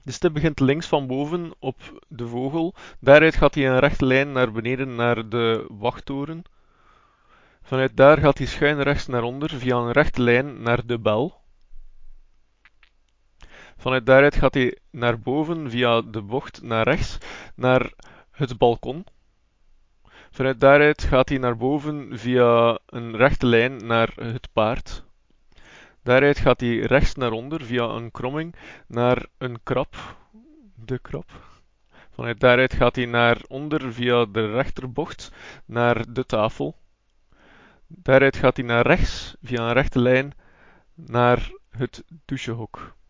De stip begint links van boven op de vogel. Daaruit gaat hij een rechte lijn naar beneden naar de wachttoren. Vanuit daar gaat hij schuin rechts naar onder via een rechte lijn naar de bel. Vanuit daaruit gaat hij naar boven via de bocht naar rechts naar het balkon. Vanuit daaruit gaat hij naar boven via een rechte lijn naar het paard. Daaruit gaat hij rechts naar onder via een kromming naar een krab. De krab. Vanuit daaruit gaat hij naar onder via de rechterbocht naar de tafel. Daaruit gaat hij naar rechts via een rechte lijn naar het douchehok.